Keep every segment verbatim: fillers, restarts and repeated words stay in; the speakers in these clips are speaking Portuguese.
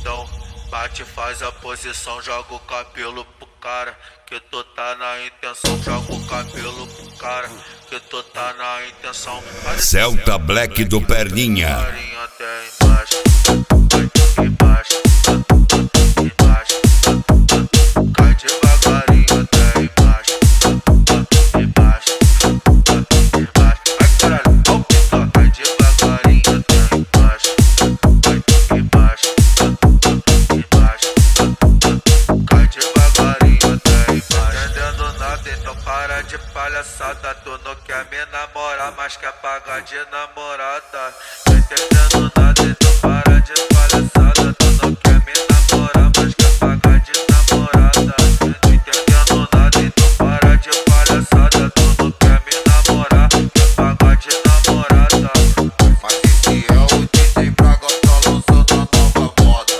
bundão. Bate, faz a posição, joga o cabelo pro cara. Que tu tá na intenção, joga o cabelo pro cara. Que tu tá na intenção. Celta Black do Perninha. Até embaixo, embaixo, embaixo. Cai devagarinho até embaixo, embaixo, embaixo. Ai caralho, ó o pica. Cai devagarinho até embaixo, embaixo, embaixo. Cai devagarinho até embaixo. Entendendo nada, então para de palhaçada. Tu não quer me namorar, mas quer pagar de namorada. Entendendo nada, então para de palhaçada. Tu não quer me namorar, mas quer pagar de namorada. Entendendo nada, então para de palhaçada. Tu não quer me namorar, quer pagar de namorada. Mas esse é o D J Braga, tá lançando a nova moda.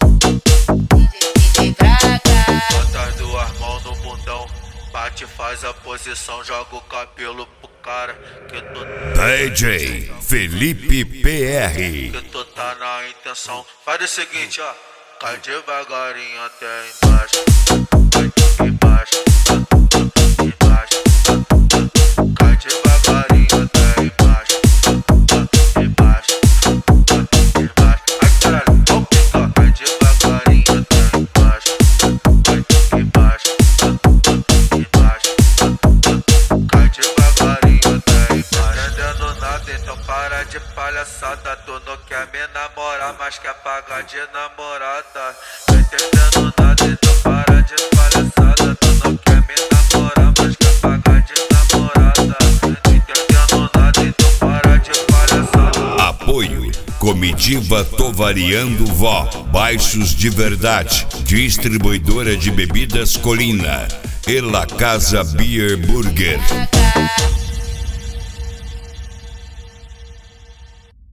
D J Braga. Bota as duas mãos no bundão. Bate, faz a posição, joga o cabelo pro cara. Que tu D J Felipe P R. Que tu tá na intenção. Faz o seguinte, ó. Cai devagarinho até embaixo, embaixo, embaixo. Cai devagarinho até embaixo, embaixo, embaixo. Ai caralho, ó o pica. Cai devagarinho até embaixo, embaixo, embaixo. Cai devagarinho até embaixo. Entendendo nada, então para de palhaçada. Tu não quer me namorar, mas quer pagar de namorada. Entendendo nada, então para de palhaçada. Tu não quer me namorar, mas quer pagar de namorada. Entendendo nada, então para de palhaçada. Apoio Comitiva Tô Variando Vó, baixos de verdade. Distribuidora de bebidas Colina e La Casa Beer Burger. Braga.